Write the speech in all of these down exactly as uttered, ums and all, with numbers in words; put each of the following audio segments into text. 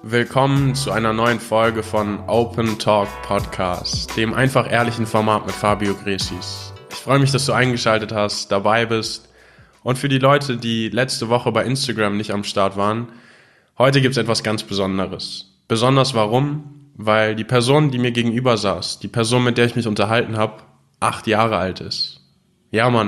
Willkommen zu einer neuen Folge von Open Talk Podcast, dem einfach ehrlichen Format mit Fabio Gresis. Ich freue mich, dass du eingeschaltet hast, dabei bist. Und für die Leute, die letzte Woche bei Instagram nicht am Start waren, heute gibt es etwas ganz Besonderes. Besonders warum? Weil die Person, die mir gegenüber saß, die Person, mit der ich mich unterhalten habe, acht Jahre alt ist. Ja, Mann.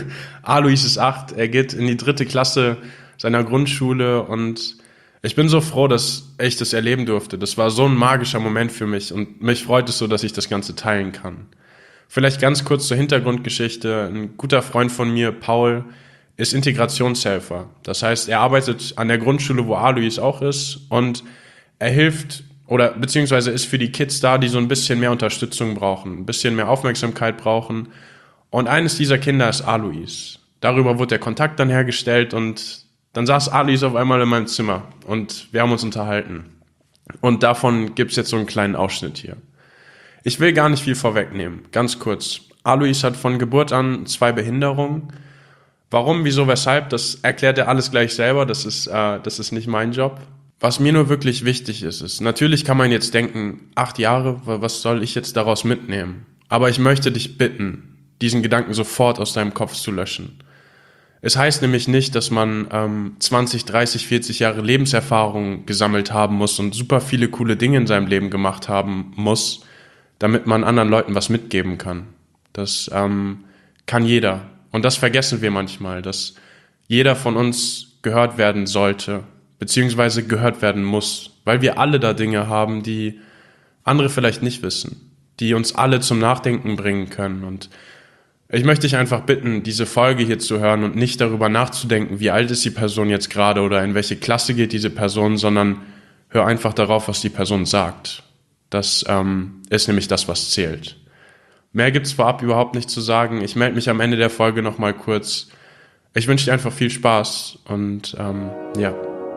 Alois ist acht, er geht in die dritte Klasse seiner Grundschule und ich bin so froh, dass ich das erleben durfte. Das war so ein magischer Moment für mich und mich freut es so, dass ich das Ganze teilen kann. Vielleicht ganz kurz zur Hintergrundgeschichte. Ein guter Freund von mir, Paul, ist Integrationshelfer. Das heißt, er arbeitet an der Grundschule, wo Alois auch ist, und er hilft oder beziehungsweise ist für die Kids da, die so ein bisschen mehr Unterstützung brauchen, ein bisschen mehr Aufmerksamkeit brauchen. Und eines dieser Kinder ist Alois. Darüber wurde der Kontakt dann hergestellt und dann saß Alois auf einmal in meinem Zimmer und wir haben uns unterhalten. Und davon gibt's jetzt so einen kleinen Ausschnitt hier. Ich will gar nicht viel vorwegnehmen, ganz kurz. Alois hat von Geburt an zwei Behinderungen. Warum, wieso, weshalb, das erklärt er alles gleich selber, das ist, äh, das ist nicht mein Job. Was mir nur wirklich wichtig ist, ist, natürlich kann man jetzt denken, acht Jahre, was soll ich jetzt daraus mitnehmen? Aber ich möchte dich bitten, diesen Gedanken sofort aus deinem Kopf zu löschen. Es heißt nämlich nicht, dass man ähm, zwanzig, dreißig, vierzig Jahre Lebenserfahrung gesammelt haben muss und super viele coole Dinge in seinem Leben gemacht haben muss, damit man anderen Leuten was mitgeben kann. Das ähm, kann jeder. Und das vergessen wir manchmal, dass jeder von uns gehört werden sollte, beziehungsweise gehört werden muss, weil wir alle da Dinge haben, die andere vielleicht nicht wissen, die uns alle zum Nachdenken bringen können. Und ich möchte dich einfach bitten, diese Folge hier zu hören und nicht darüber nachzudenken, wie alt ist die Person jetzt gerade oder in welche Klasse geht diese Person, sondern hör einfach darauf, was die Person sagt. Das ähm, ist nämlich das, was zählt. Mehr gibt's vorab überhaupt nicht zu sagen. Ich melde mich am Ende der Folge nochmal kurz. Ich wünsche dir einfach viel Spaß und ähm, ja,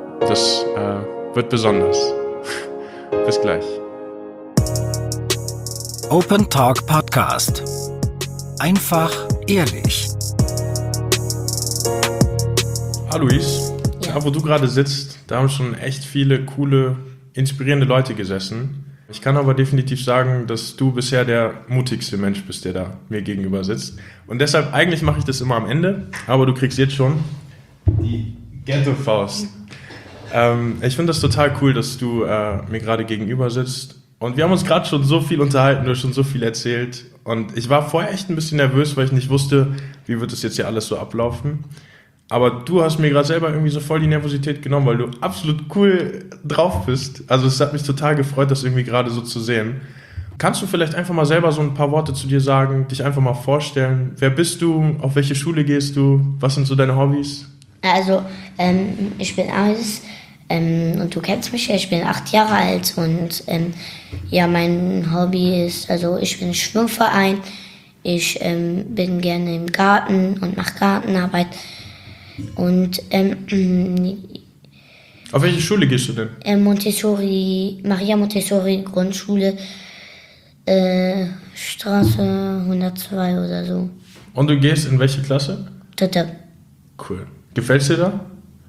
das äh, wird besonders. Bis gleich. Open Talk Podcast. Einfach ehrlich. Hallo Luis, Ja. da wo du gerade sitzt, da haben schon echt viele coole, inspirierende Leute gesessen. Ich kann aber definitiv sagen, dass du bisher der mutigste Mensch bist, der da mir gegenüber sitzt. Und deshalb, eigentlich mache ich das immer am Ende, aber du kriegst jetzt schon die Ghetto-Faust. Ähm, ich finde das total cool, dass du äh, mir gerade gegenüber sitzt. Und wir haben uns gerade schon so viel unterhalten, du hast schon so viel erzählt. Und ich war vorher echt ein bisschen nervös, weil ich nicht wusste, wie wird das jetzt hier alles so ablaufen. Aber du hast mir gerade selber irgendwie so voll die Nervosität genommen, weil du absolut cool drauf bist. Also es hat mich total gefreut, das irgendwie gerade so zu sehen. Kannst du vielleicht einfach mal selber so ein paar Worte zu dir sagen, dich einfach mal vorstellen? Wer bist du? Auf welche Schule gehst du? Was sind so deine Hobbys? Also, ähm, ich bin Alice ähm, und du kennst mich ja, ich bin acht Jahre alt und ähm, ja, mein Hobby ist, also ich bin im Schwimmverein, ich ähm, bin gerne im Garten und mache Gartenarbeit und ähm, Auf welche Schule gehst du denn? äh, Montessori, Maria Montessori Grundschule, äh, Straße hundertzwei oder so. Und du gehst in welche Klasse? Dritte. Cool. Gefällt's dir da?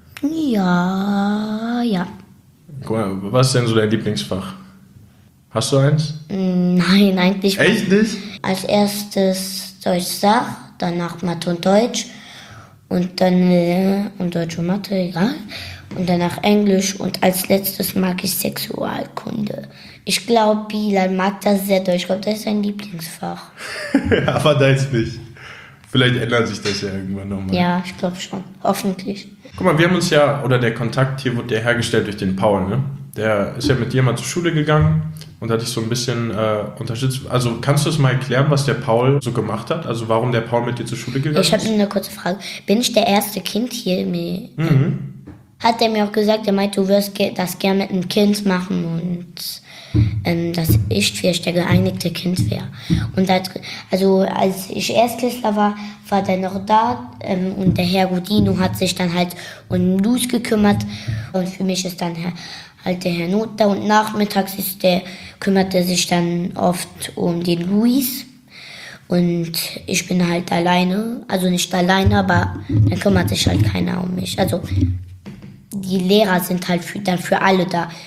Ja, ja. Guck mal, was ist denn so dein Lieblingsfach? Hast du eins? Nein, eigentlich Echt nicht? als erstes Deutsch-Sach, danach Mathe und Deutsch und dann äh, und Deutsch und Mathe, egal. Und danach Englisch und als letztes mag ich Sexualkunde. Ich glaube, Bilal mag das sehr doll. Ich glaube, das ist sein Lieblingsfach. Aber deins nicht. Vielleicht ändert sich das ja irgendwann nochmal. Ja, ich glaube schon. Hoffentlich. Guck mal, wir haben uns ja, oder der Kontakt hier wurde ja hergestellt durch den Paul, ne? Der ist ja mit dir mal zur Schule gegangen und hat dich so ein bisschen äh, unterstützt. Also kannst du es mal erklären, was der Paul so gemacht hat? Also warum der Paul mit dir zur Schule gegangen ist? Ich habe nur eine kurze Frage. Bin ich der erste Kind hier? Mhm. Hat er mir auch gesagt, er meint, du wirst ge- das gerne mit einem Kind machen und ähm, dass ich vielleicht der geeinigte Kind wäre. Und als, also als ich Erstklässler war, war der noch da ähm, und der Herr Godino hat sich dann halt um Luz gekümmert und für mich ist dann Herr, halt der Herr Not da und nachmittags ist der, kümmert er sich dann oft um den Luis. Und ich bin halt alleine, also nicht alleine, aber dann kümmert sich halt keiner um mich. Also die Lehrer sind halt für, dann für alle da.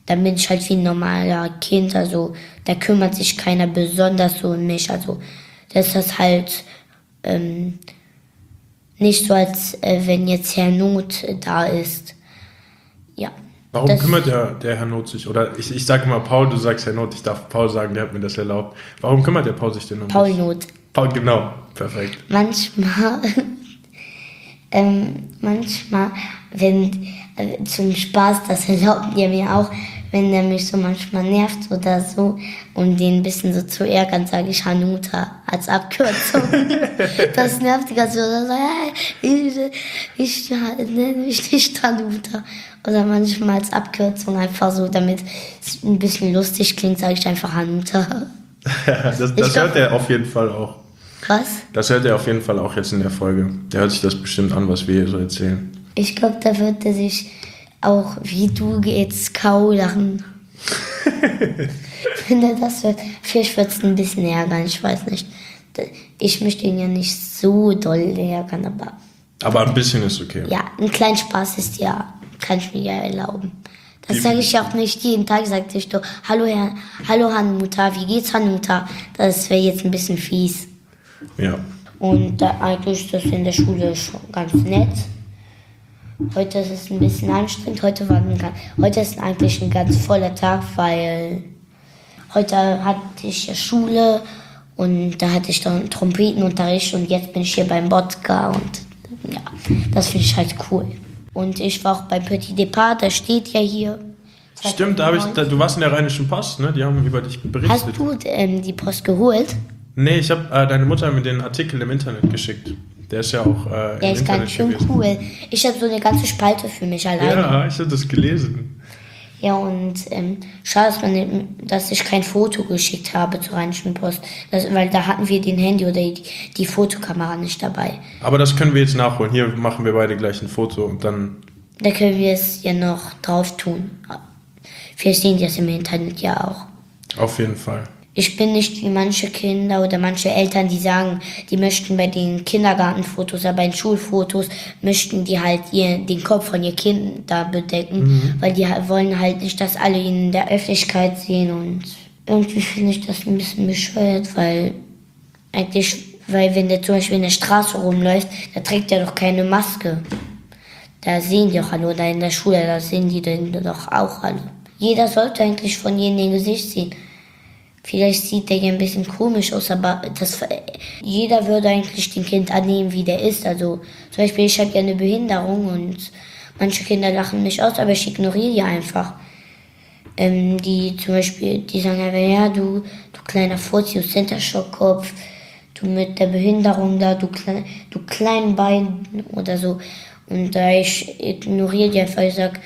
dann bin ich halt wie ein normaler Kind, also da kümmert sich keiner besonders so um mich, also das ist halt ähm, nicht so, als äh, wenn jetzt Herr Not da ist. Ja. Warum das, kümmert der, der Herr Not sich? Oder ich, ich sage immer Paul, du sagst Herr Not, ich darf Paul sagen, der hat mir das erlaubt. Warum kümmert der Paul sich denn um Paul dich? Not. Paul, genau, perfekt. Manchmal, ähm, manchmal, wenn, äh, zum Spaß, das erlaubt ihr mir auch, wenn der mich so manchmal nervt oder so, um den ein bisschen so zu ärgern, sage ich Hanuta als Abkürzung. Das nervt die ganze Zeit. So, hey, ich, ich nenne mich nicht Hanuta. Oder manchmal als Abkürzung einfach so, damit es ein bisschen lustig klingt, sage ich einfach Hanuta. das das glaub, hört er auf jeden Fall auch. Was? Das hört er auf jeden Fall auch jetzt in der Folge. Der hört sich das bestimmt an, was wir hier so erzählen. Ich glaube, da wird er sich auch wie du jetzt kaulern. Wenn er das hört, vielleicht wird es ein bisschen ärgern, ich weiß nicht. Ich möchte ihn ja nicht so doll ärgern, aber... Aber ein bisschen ist okay. Ja, ein kleiner Spaß ist ja, kann ich mir ja erlauben. Das sage ich auch nicht jeden Tag, sagte ich doch, hallo Herr, hallo Hanuta, wie geht's Hanuta? Das wäre jetzt ein bisschen fies. Ja. Und da, eigentlich ist das in der Schule schon ganz nett. Heute ist es ein bisschen anstrengend. Heute, war ein, heute ist eigentlich ein ganz voller Tag, weil heute hatte ich ja Schule und da hatte ich dann Trompetenunterricht und jetzt bin ich hier beim Bodka und ja, das finde ich halt cool. Und ich war auch beim Petit Départ, der steht ja hier. Stimmt, da hab ich, da, du warst in der Rheinischen Post, ne? Die haben über dich berichtet. Hast du ähm, die Post geholt? Nee, ich habe äh, deine Mutter mir den Artikel im Internet geschickt. Der ist ja auch äh, im Ja, ist Internet ganz schön gewesen. cool. Ich habe so eine ganze Spalte für mich alleine. Ja, ich habe das gelesen. Ja, und ähm, schade, dass, man, dass ich kein Foto geschickt habe zur Rheinischen Post. Das, weil da hatten wir den Handy oder die, die Fotokamera nicht dabei. Aber das können wir jetzt nachholen. Hier machen wir beide gleich ein Foto und dann... Da können wir es ja noch drauf tun. Vielleicht sehen die das im Internet ja auch. Auf jeden Fall. Ich bin nicht wie manche Kinder oder manche Eltern, die sagen, die möchten bei den Kindergartenfotos oder bei den Schulfotos, möchten die halt ihr, den Kopf von ihr Kind da bedecken, mhm. weil die wollen halt nicht, dass alle ihn in der Öffentlichkeit sehen und irgendwie finde ich das ein bisschen bescheuert, weil eigentlich, weil wenn der zum Beispiel in der Straße rumläuft, da trägt er doch keine Maske. Da sehen die auch alle, oder in der Schule, da sehen die doch auch alle. Jeder sollte eigentlich von jedem den Gesicht sehen. Vielleicht sieht der ja ein bisschen komisch aus, aber das, jeder würde eigentlich den Kind annehmen, wie der ist. Also zum Beispiel, ich habe ja eine Behinderung und manche Kinder lachen mich aus, aber ich ignoriere die einfach. Ähm, die zum Beispiel, die sagen einfach, ja, du, du kleiner Fuzzi, du Center-Shock-Kopf, du mit der Behinderung da, du, klein, du kleinen Bein oder so. Und da äh, ich ignoriere die einfach, ich sage,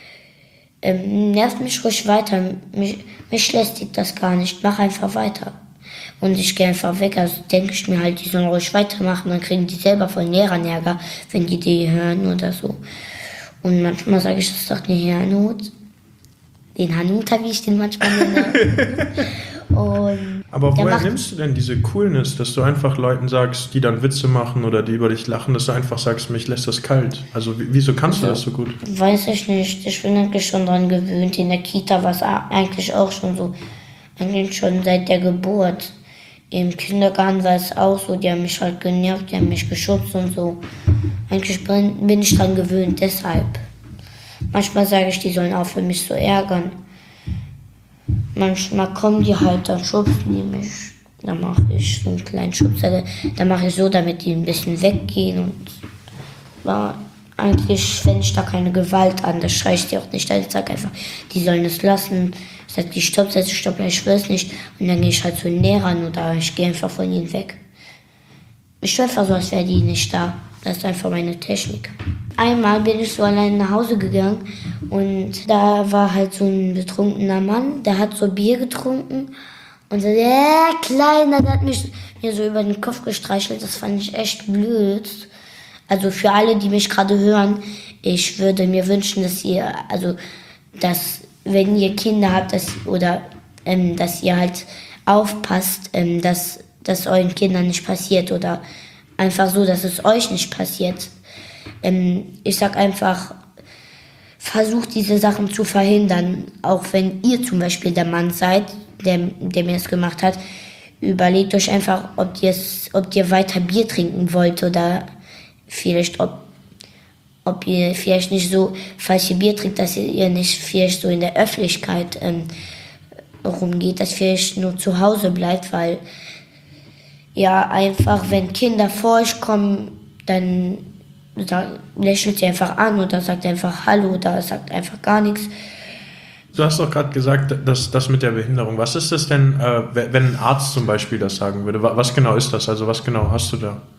Ähm, nervt mich ruhig weiter, mich, mich lästigt das gar nicht, mach einfach weiter. Und ich gehe einfach weg, also denke ich mir halt, die sollen ruhig weitermachen, dann kriegen die selber von Lehrern Ärger, wenn die die hören oder so. Und manchmal sage ich, das doch nicht Hanut, den Hanuta, wie ich den manchmal nenne. Und aber woher nimmst du denn diese Coolness, dass du einfach Leuten sagst, die dann Witze machen oder die über dich lachen, dass du einfach sagst, mich lässt das kalt? Also wieso kannst du das so gut? Weiß ich nicht, ich bin eigentlich schon dran gewöhnt. In der Kita war es eigentlich auch schon so, eigentlich schon seit der Geburt. Im Kindergarten war es auch so, die haben mich halt genervt, die haben mich geschubst und so. Eigentlich bin ich dran gewöhnt, deshalb. Manchmal sage ich, die sollen aufhören, mich zu ärgern. Manchmal kommen die halt, dann schubsen die mich. Dann mache ich so einen kleinen Schubs. Dann mache ich so, damit die ein bisschen weggehen. Und ja, eigentlich wende ich da keine Gewalt an. Das schreie ich dir auch nicht. Ich sage einfach, die sollen es lassen. Ich sage, die stopp, setze ich stopp, ich will es nicht. Und dann gehe ich halt zu den Lehrern oder ich gehe einfach von ihnen weg. Ich tue einfach so, als wäre die nicht da. Das ist einfach meine Technik. Einmal bin ich so allein nach Hause gegangen und da war halt so ein betrunkener Mann, der hat so Bier getrunken und so, ja, Kleiner, der hat mich mir so über den Kopf gestreichelt, das fand ich echt blöd. Also für alle, die mich gerade hören, ich würde mir wünschen, dass ihr, also, dass, wenn ihr Kinder habt, dass, oder, ähm, dass ihr halt aufpasst, ähm, dass das euren Kindern nicht passiert oder einfach so, dass es euch nicht passiert. Ähm, ich sag einfach, versucht, diese Sachen zu verhindern. Auch wenn ihr zum Beispiel der Mann seid, der, der mir das gemacht hat, überlegt euch einfach, ob, ob ihr weiter Bier trinken wollt oder vielleicht, ob, ob ihr vielleicht nicht so, falls ihr Bier trinkt, dass ihr nicht vielleicht so in der Öffentlichkeit ähm, rumgeht, dass vielleicht nur zu Hause bleibt, weil ja einfach, wenn Kinder vor euch kommen, dann sagt, lächelt sie einfach an oder sagt einfach Hallo oder sagt einfach gar nichts. Du hast doch gerade gesagt, dass das mit der Behinderung, was ist das denn, äh, wenn ein Arzt zum Beispiel das sagen würde? Was genau ist das? Also was genau hast du da?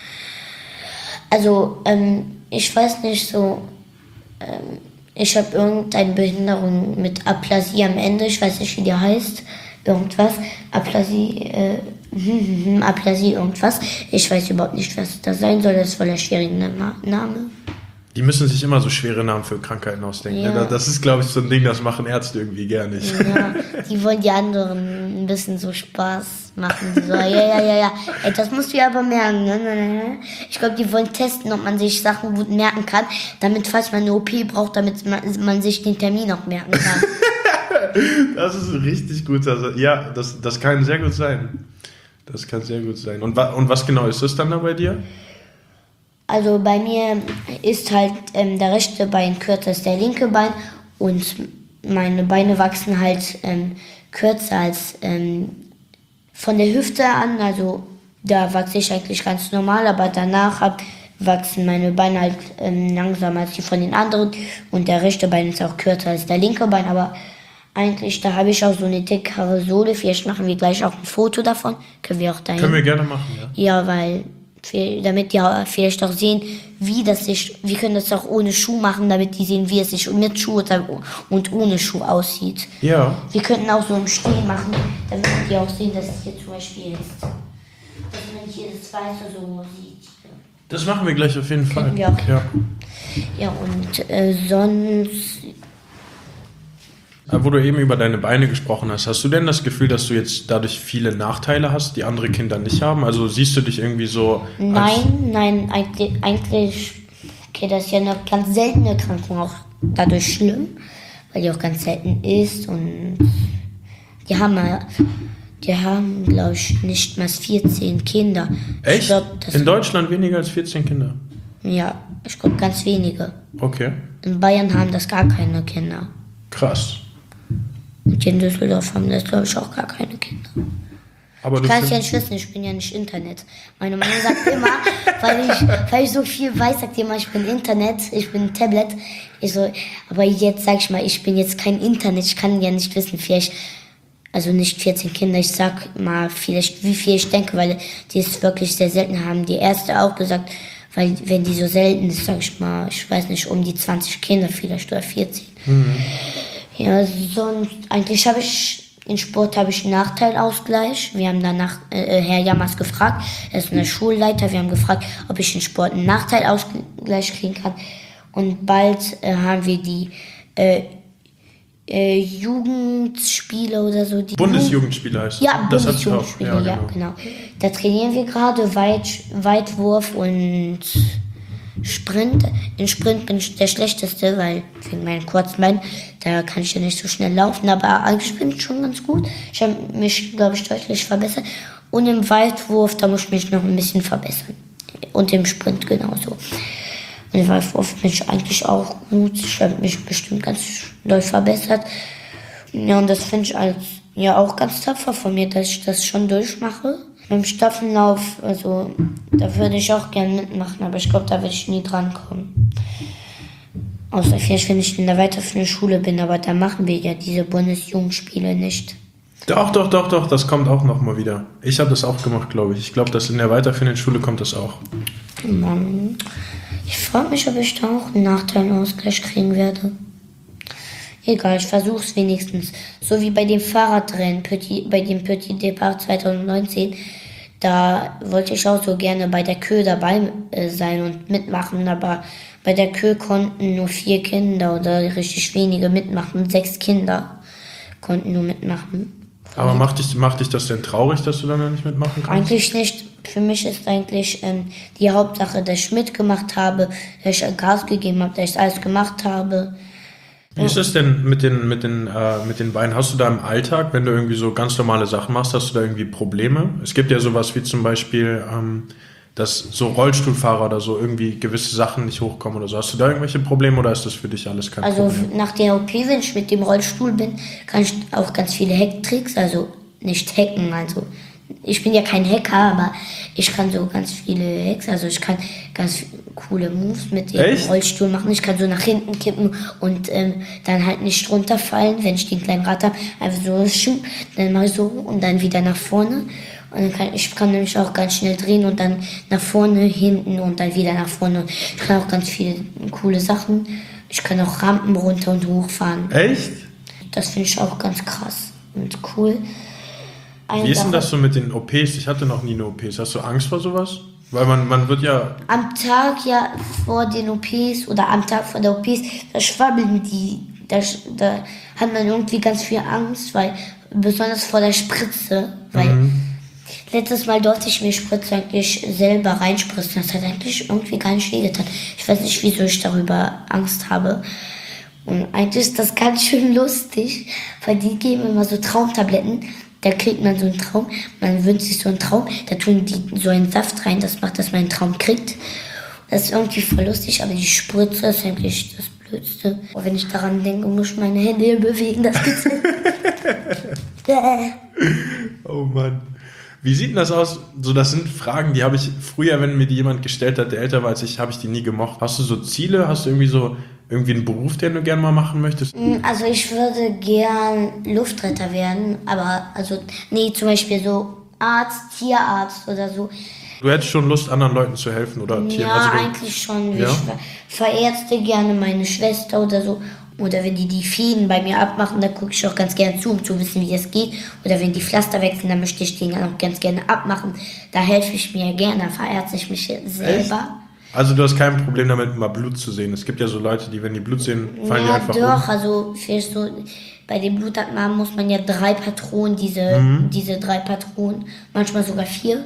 Also ähm, ich weiß nicht so, ähm, ich habe irgendeine Behinderung mit Aplasie am Ende, ich weiß nicht, wie die heißt, irgendwas, Aplasie, äh, Aplasie irgendwas. Ich weiß überhaupt nicht, was das sein soll, das ist voll der schwierige Name. Die müssen sich immer so schwere Namen für Krankheiten ausdenken. Ja. Das ist, glaube ich, so ein Ding, das machen Ärzte irgendwie gar nicht. Ja, die wollen die anderen ein bisschen so Spaß machen. So, ja, ja, ja, ja. Ey, das musst du ja aber merken. Ne? Ich glaube, die wollen testen, ob man sich Sachen gut merken kann, damit, falls man eine O P braucht, damit man, man sich den Termin auch merken kann. Das ist richtig gut. Also, ja, das, das kann sehr gut sein. Das kann sehr gut sein. Und, wa- und was genau ist das dann da bei dir? Also bei mir ist halt ähm, der rechte Bein kürzer als der linke Bein und meine Beine wachsen halt ähm, kürzer als ähm, von der Hüfte an. Also da wachse ich eigentlich ganz normal, aber danach hab, wachsen meine Beine halt ähm, langsamer als die von den anderen und der rechte Bein ist auch kürzer als der linke Bein, aber eigentlich, da habe ich auch so eine dickere Sohle. Vielleicht machen wir gleich auch ein Foto davon. Können wir auch dahin. Können wir gerne machen, ja. Ja, weil, damit die vielleicht auch sehen, wie das sich, wir können das auch ohne Schuh machen, damit die sehen, wie es sich mit Schuh und ohne Schuh aussieht. Ja. Wir könnten auch so im Stehen machen, damit die auch sehen, dass es hier zum Beispiel ist. Dass man hier das Weiße so sieht. Das machen wir gleich auf jeden Fall. Wir auch. Ja. Ja, und äh, sonst... Wo du eben über deine Beine gesprochen hast, hast du denn das Gefühl, dass du jetzt dadurch viele Nachteile hast, die andere Kinder nicht haben? Also siehst du dich irgendwie so... Nein, nein, eigentlich, eigentlich okay, das ist ja eine ganz seltene Erkrankung, auch dadurch schlimm, weil die auch ganz selten ist und die haben, die haben glaube ich, nicht mal vierzehn Kinder. Echt? Ich glaub, das in Deutschland weniger als vierzehn Kinder? Ja, ich glaube ganz wenige. Okay. In Bayern haben das gar keine Kinder. Krass. Und hier in Düsseldorf haben das, glaube ich, auch gar keine Kinder. Aber ich kann es ja nicht wissen, ich bin ja nicht Internet. Meine Mama sagt immer, weil ich, weil ich so viel weiß, sagt die immer, ich bin Internet, ich bin Tablet. Ich so, aber jetzt sag ich mal, ich bin jetzt kein Internet, ich kann ja nicht wissen, vielleicht, also nicht vierzehn Kinder, ich sag mal vielleicht, wie viel ich denke, weil die es wirklich sehr selten haben. Die Ärzte auch gesagt, weil wenn die so selten ist, sag ich mal, ich weiß nicht, um die zwanzig Kinder vielleicht oder vierzehn. Mhm. Ja, sonst, eigentlich habe ich, in Sport habe ich einen Nachteilausgleich. Wir haben danach äh, Herr Jammers gefragt, er ist ein Schulleiter, wir haben gefragt, ob ich in Sport einen Nachteilausgleich kriegen kann. Und bald äh, haben wir die äh, äh, Jugendspiele oder so. Die Bundesjugendspiele heißt das. Ja, Bundesjugendspiele, ja, ja, genau. Da trainieren wir gerade Weit, Weitwurf und Sprint. In Sprint bin ich der Schlechteste, weil wegen meinen kurzen Beinen, da kann ich ja nicht so schnell laufen, aber eigentlich bin ich schon ganz gut. Ich habe mich, glaube ich, deutlich verbessert. Und im Weitwurf, da muss ich mich noch ein bisschen verbessern. Und im Sprint genauso. Und im Weitwurf bin ich eigentlich auch gut. Ich habe mich bestimmt ganz doll verbessert. Ja, und das finde ich als, ja auch ganz tapfer von mir, dass ich das schon durchmache. Beim Staffellauf, also da würde ich auch gerne mitmachen, aber ich glaube, da werde ich nie drankommen. Außer vielleicht, wenn ich in der weiterführenden Schule bin, aber da machen wir ja diese Bundesjugendspiele nicht. Doch, doch, doch, doch, das kommt auch nochmal wieder. Ich habe das auch gemacht, glaube ich. Ich glaube, dass in der weiterführenden Schule kommt das auch. Mann, ich frage mich, ob ich da auch einen Nachteilausgleich kriegen werde. Egal, ich versuche es wenigstens. So wie bei dem Fahrradrennen, Petit, bei dem Petit Départ zwanzig neunzehn, da wollte ich auch so gerne bei der Kö dabei äh, sein und mitmachen, aber bei der Kö konnten nur vier Kinder oder richtig wenige mitmachen. Sechs Kinder konnten nur mitmachen. Aber macht dich, macht dich das denn traurig, dass du dann nicht mitmachen kannst? Eigentlich nicht. Für mich ist eigentlich ähm, die Hauptsache, dass ich mitgemacht habe, dass ich Gas gegeben habe, dass ich alles gemacht habe. Wie ist es denn mit den, mit den, äh, mit den Beinen? Hast du da im Alltag, wenn du irgendwie so ganz normale Sachen machst, hast du da irgendwie Probleme? Es gibt ja sowas wie zum Beispiel, ähm, dass so Rollstuhlfahrer oder so irgendwie gewisse Sachen nicht hochkommen oder so. Hast du da irgendwelche Probleme oder ist das für dich alles kein Also Problem? nach der O P, wenn ich mit dem Rollstuhl bin, kann ich auch ganz viele Hacktricks, also nicht hacken, also ich bin ja kein Hacker, aber ich kann so ganz viele Hacks, also ich kann ganz coole Moves mit dem Echt? Rollstuhl machen. Ich kann so nach hinten kippen und ähm, dann halt nicht runterfallen, wenn ich den kleinen Rad habe. Einfach so, schub, dann mache ich so und dann wieder nach vorne. Und dann kann ich kann nämlich auch ganz schnell drehen und dann nach vorne, hinten und dann wieder nach vorne. Ich kann auch ganz viele coole Sachen. Ich kann auch Rampen runter und hochfahren. Echt? Das finde ich auch ganz krass und cool. Eine Wie ist denn Sache- das so mit den O Ps? Ich hatte noch nie eine O P. Hast du Angst vor sowas? Weil man, man wird ja... Am Tag ja vor den O Ps oder am Tag vor der O Ps, da schwabbeln die, da, da hat man irgendwie ganz viel Angst, weil besonders vor der Spritze, weil Mhm. letztes Mal durfte ich mir Spritze eigentlich selber reinspritzen, das hat eigentlich irgendwie gar nicht wehgetan. Ich weiß nicht, wieso ich darüber Angst habe. Und eigentlich ist das ganz schön lustig, weil die geben immer so Traumtabletten. Da kriegt man so einen Traum, man wünscht sich so einen Traum, da tun die so einen Saft rein, das macht, dass man einen Traum kriegt. Das ist irgendwie voll lustig, aber die Spritze ist eigentlich das Blödste. Und wenn ich daran denke, muss ich meine Hände hier bewegen, das kitzelt. Oh Mann. Wie sieht denn das aus? So, das sind Fragen, die habe ich früher, wenn mir die jemand gestellt hat, der älter war als ich, habe ich die nie gemocht. Hast du so Ziele? Hast du irgendwie so irgendwie einen Beruf, den du gerne mal machen möchtest? Also ich würde gern Luftretter werden, aber also, nee, zum Beispiel so Arzt, Tierarzt oder so. Du hättest schon Lust, anderen Leuten zu helfen oder Tieren? Ja, Also du, eigentlich schon. Ja? Ich ver- verärzte gerne meine Schwester oder so. Oder wenn die die Fäden bei mir abmachen, dann gucke ich auch ganz gerne zu, um zu wissen, wie das geht. Oder wenn die Pflaster wechseln, dann möchte ich den dann auch ganz gerne abmachen. Da helfe ich mir gerne, da verärzte ich mich selber. Also du hast kein Problem damit, mal Blut zu sehen. Es gibt ja so Leute, die, wenn die Blut sehen, fallen die Ja, einfach doch, um. also vielleicht so, bei den Blutabnahmen muss man ja drei Patronen, diese, Mhm. diese drei Patronen, manchmal sogar vier.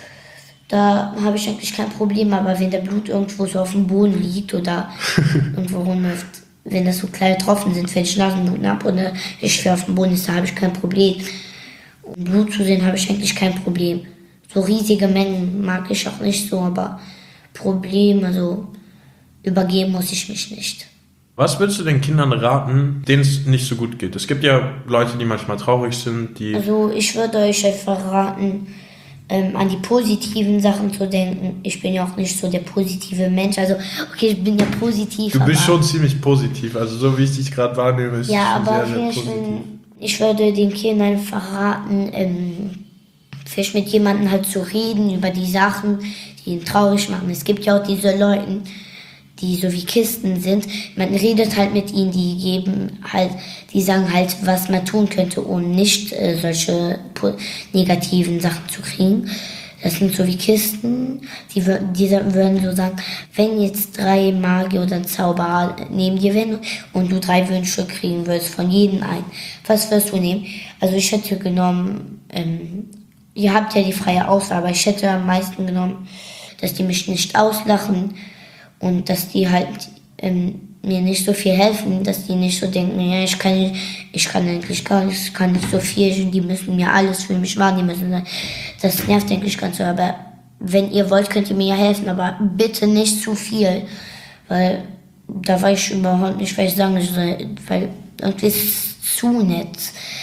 Da habe ich eigentlich kein Problem, aber wenn der Blut irgendwo so auf dem Boden liegt oder irgendwo rumläuft, wenn das so kleine Tropfen sind, wenn ich Nasenbluten habe oder ich schwer auf dem Boden ist, da habe ich kein Problem. Und Blut zu sehen habe ich eigentlich kein Problem. So riesige Mengen mag ich auch nicht so, aber Problem, also übergeben muss ich mich nicht. Was würdest du den Kindern raten, denen es nicht so gut geht? Es gibt ja Leute, die manchmal traurig sind, die... Also ich würde euch einfach raten, ähm, an die positiven Sachen zu denken. Ich bin ja auch nicht so der positive Mensch. Also, okay, ich bin ja positiv. Du bist aber, schon ziemlich positiv, also so wie ich dich gerade wahrnehme, ist Ja, schon aber sehr, sehr vielleicht, positiv. wenn, ich würde den Kindern einfach raten, ähm, vielleicht mit jemandem halt zu reden über die Sachen, die ihn traurig machen. Es gibt ja auch diese Leute, die so wie Kisten sind. Man redet halt mit ihnen, die geben halt, die sagen halt, was man tun könnte, um nicht äh, solche po- negativen Sachen zu kriegen. Das sind so wie Kisten, die, wür- die sa- würden so sagen, wenn jetzt drei Magier oder Zauberer neben dir wären und du drei Wünsche kriegen würdest von jedem ein, was wirst du nehmen? Also ich hätte genommen, ähm, ihr habt ja die freie Auswahl, aber ich hätte am meisten genommen, dass die mich nicht auslachen und dass die halt ähm, mir nicht so viel helfen, dass die nicht so denken, ja, ich kann, nicht- ich kann eigentlich gar nicht, ich kann nicht so viel, die müssen mir alles für mich machen, die müssen, das nervt eigentlich ganz so, aber wenn ihr wollt, könnt ihr mir ja helfen, aber bitte nicht zu viel, weil da weiß ich überhaupt nicht, was ich sagen soll, weil irgendwie ist es zu nett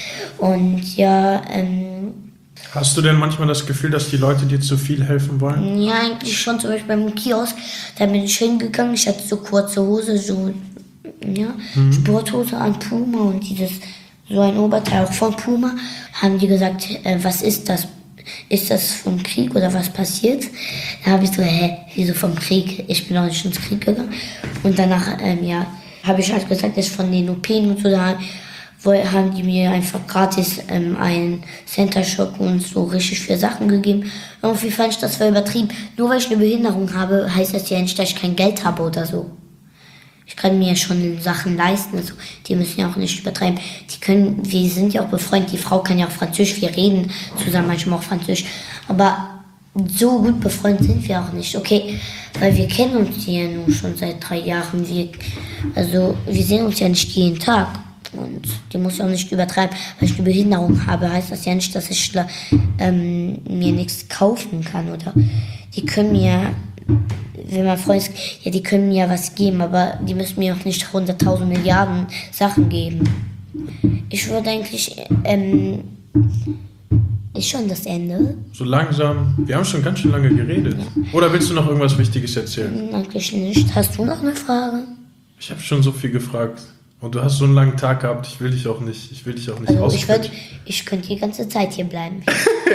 und ja, ähm, Hast du denn manchmal das Gefühl, dass die Leute dir zu viel helfen wollen? ja, eigentlich schon, zum Beispiel beim Kiosk, da bin ich hingegangen, ich hatte so kurze Hose, so, ja, Sporthose an Puma und dieses, so ein Oberteil auch von Puma, haben die gesagt, äh, was ist das? Ist das vom Krieg oder was passiert? Da habe ich so, hä, wieso vom Krieg? Ich bin auch nicht ins Krieg gegangen. Und danach, ähm, ja, habe ich halt gesagt, das ist von den O P und so, da wo- haben die mir einfach gratis ähm, einen Center Shock und so richtig viele Sachen gegeben. Irgendwie fand ich das voll übertrieben. Nur weil ich eine Behinderung habe, heißt das ja nicht, dass ich kein Geld habe oder so. Ich kann mir schon Sachen leisten, also die müssen ja auch nicht übertreiben. Die können, wir sind ja auch befreundet, die Frau kann ja auch Französisch, wir reden zusammen manchmal auch Französisch. Aber so gut befreundet sind wir auch nicht, okay? Weil wir kennen uns ja nun schon seit drei Jahren. Wir, also wir sehen uns ja nicht jeden Tag. Und die muss ich auch nicht übertreiben. Weil ich eine Behinderung habe, heißt das ja nicht, dass ich ähm, mir nichts kaufen kann, oder? Die können mir, wenn man Freund ist, ja, die können mir was geben, aber die müssen mir auch nicht hunderttausend Milliarden Sachen geben. Ich würde eigentlich, ähm, ist schon das Ende? So langsam. Wir haben schon ganz schön lange geredet. Ja. Oder willst du noch irgendwas Wichtiges erzählen? Eigentlich nicht. Hast du noch eine Frage? Ich habe schon so viel gefragt. Und du hast so einen langen Tag gehabt. Ich will dich auch nicht, ich will dich auch nicht also raus. Ich, würd, ich könnte die ganze Zeit hier bleiben.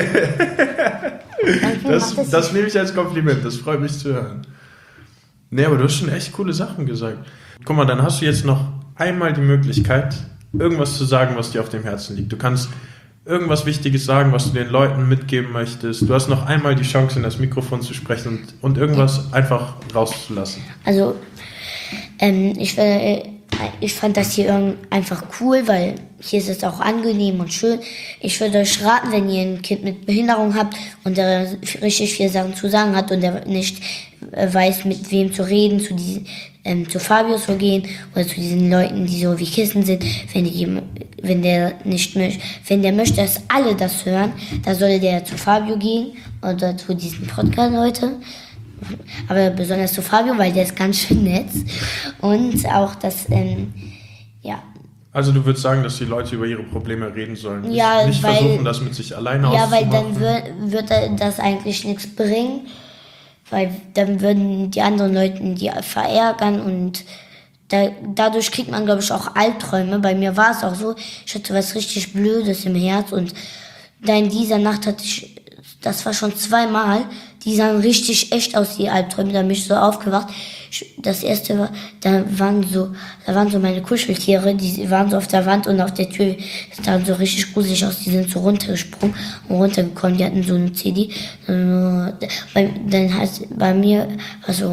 das, das, das nehme ich als Kompliment. Das freut mich zu hören. Nee, aber du hast schon echt coole Sachen gesagt. Guck mal, dann hast du jetzt noch einmal die Möglichkeit, irgendwas zu sagen, was dir auf dem Herzen liegt. Du kannst irgendwas Wichtiges sagen, was du den Leuten mitgeben möchtest. Du hast noch einmal die Chance, in das Mikrofon zu sprechen und, und irgendwas ja. einfach rauszulassen. Also, ähm, ich, äh, ich fand das hier einfach cool, weil hier ist es auch angenehm und schön. Ich würde euch raten, wenn ihr ein Kind mit Behinderung habt und der richtig viele Sachen zu sagen hat und der nicht äh, weiß, mit wem zu reden, zu diesen, ähm, zu Fabio zu gehen oder zu diesen Leuten, die so wie Kissen sind, wenn die, wenn der nicht möchte, wenn der möchte, dass alle das hören, dann soll der zu Fabio gehen oder zu diesen Podcast-Leute. Aber besonders zu Fabio, weil der ist ganz schön nett. Und auch das, ähm, ja. Also du würdest sagen, dass die Leute über ihre Probleme reden sollen. Ja, nicht weil, versuchen, das mit sich alleine ja, auszumachen. Ja, weil dann wird, wird das eigentlich nichts bringen. Weil dann würden die anderen Leute die verärgern und da, dadurch kriegt man, glaube ich, auch Albträume. Bei mir war es auch so, ich hatte was richtig Blödes im Herz und da in dieser Nacht hatte ich, das war schon zweimal, die sahen richtig echt aus, die Albträume, da bin ich so aufgewacht. Das erste war, da waren so, da waren so meine Kuscheltiere, die waren so auf der Wand und auf der Tür, das sahen so richtig gruselig aus, die sind so runtergesprungen und runtergekommen, die hatten so eine C D. Dann heißt bei mir, also,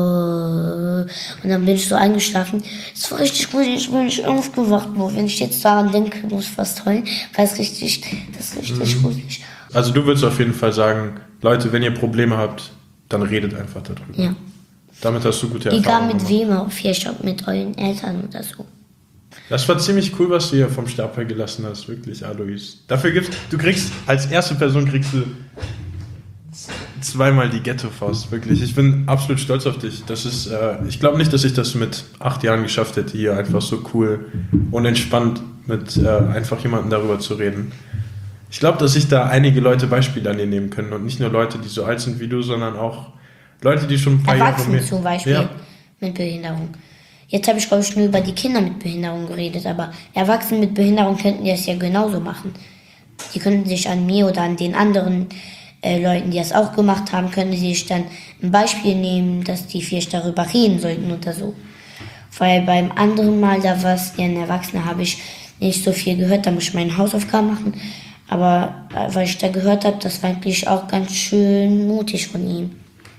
und dann bin ich so eingeschlafen. Es war richtig gruselig, ich bin nicht aufgewacht, wo, wenn ich jetzt daran denke, muss ich fast heulen, weil es richtig, das ist richtig mhm. gruselig. Also du würdest auf jeden Fall sagen, Leute, wenn ihr Probleme habt, dann redet einfach darüber. Ja. Damit hast du gute Erfahrungen gemacht. Egal mit wem, auch vielleicht auch mit euren Eltern oder so. Das war ziemlich cool, was du hier vom Stapel gelassen hast, wirklich, Alois. Dafür gibt's, du kriegst, als erste Person kriegst du zweimal die Ghetto-Faust, wirklich. Ich bin absolut stolz auf dich. Das ist, äh, ich glaube nicht, dass ich das mit acht Jahren geschafft hätte, hier einfach so cool und entspannt mit äh, einfach jemandem darüber zu reden. Ich glaube, dass sich da einige Leute Beispiele an dir nehmen können und nicht nur Leute, die so alt sind wie du, sondern auch Leute, die schon ein paar Jahre Erwachsene zum Beispiel ja. mit Behinderung. Jetzt habe ich, glaube ich, nur über die Kinder mit Behinderung geredet, aber Erwachsene mit Behinderung könnten das ja genauso machen. Die könnten sich an mir oder an den anderen äh, Leuten, die das auch gemacht haben, können sie sich dann ein Beispiel nehmen, dass die vielleicht darüber reden sollten oder so. Weil beim anderen Mal, da war es ja ein Erwachsener, habe ich nicht so viel gehört, da muss ich meine Hausaufgaben machen. Aber äh, weil ich da gehört habe, das war eigentlich auch ganz schön mutig von ihm.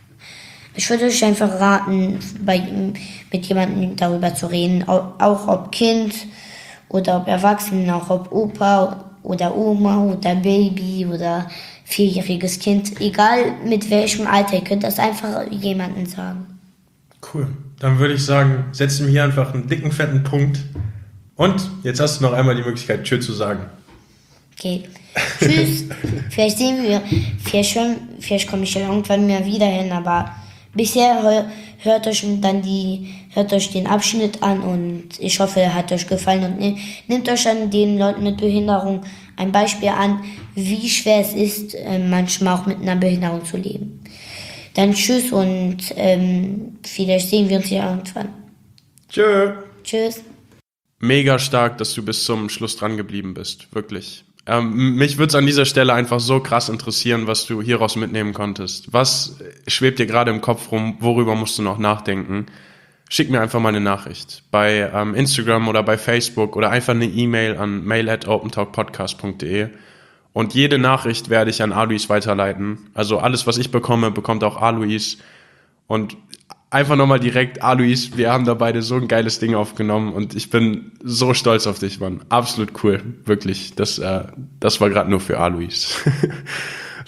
Ich würde euch einfach raten, bei, mit jemandem darüber zu reden, auch, auch ob Kind oder ob Erwachsenen, auch ob Opa oder Oma oder Baby oder vierjähriges Kind, egal mit welchem Alter, ihr könnt das einfach jemandem sagen. Cool. Dann würde ich sagen, setzen wir hier einfach einen dicken, fetten Punkt. Und jetzt hast du noch einmal die Möglichkeit, Tschüss zu sagen. Okay. Tschüss. Vielleicht sehen wir, vielleicht, hören, vielleicht komme ich ja irgendwann mehr wieder hin, aber bisher hört euch dann die, hört euch den Abschnitt an und ich hoffe, er hat euch gefallen und ne, nehmt euch an den Leuten mit Behinderung ein Beispiel an, wie schwer es ist, manchmal auch mit einer Behinderung zu leben. Dann tschüss und ähm, vielleicht sehen wir uns ja irgendwann. Tschö. Tschüss. Mega stark, dass du bis zum Schluss dran geblieben bist, wirklich. Ähm, mich würde es an dieser Stelle einfach so krass interessieren, was du hieraus mitnehmen konntest. Was schwebt dir gerade im Kopf rum? Worüber musst du noch nachdenken? Schick mir einfach mal eine Nachricht bei ähm, Instagram oder bei Facebook oder einfach eine E-Mail an mail at opentalkpodcast punkt de und jede Nachricht werde ich an Alois weiterleiten. Also alles, was ich bekomme, bekommt auch Alois. Und einfach nochmal direkt, Alois, wir haben da beide so ein geiles Ding aufgenommen und ich bin so stolz auf dich, Mann. Absolut cool, wirklich. Das, äh, das war gerade nur für Alois.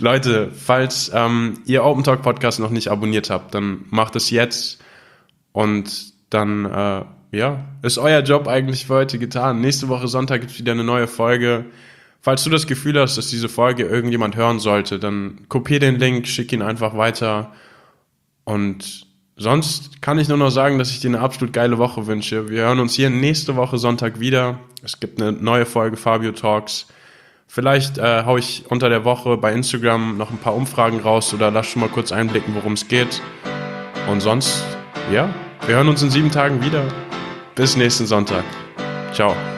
Leute, falls ähm, ihr Open Talk Podcast noch nicht abonniert habt, dann macht es jetzt und dann, äh, ja, ist euer Job eigentlich für heute getan. Nächste Woche Sonntag gibt es wieder eine neue Folge. Falls du das Gefühl hast, dass diese Folge irgendjemand hören sollte, dann kopier den Link, schick ihn einfach weiter und sonst kann ich nur noch sagen, dass ich dir eine absolut geile Woche wünsche. Wir hören uns hier nächste Woche Sonntag wieder. Es gibt eine neue Folge Fabio Talks. Vielleicht äh, hau ich unter der Woche bei Instagram noch ein paar Umfragen raus oder lass schon mal kurz einblicken, worum es geht. Und sonst, ja, wir hören uns in sieben Tagen wieder. Bis nächsten Sonntag. Ciao.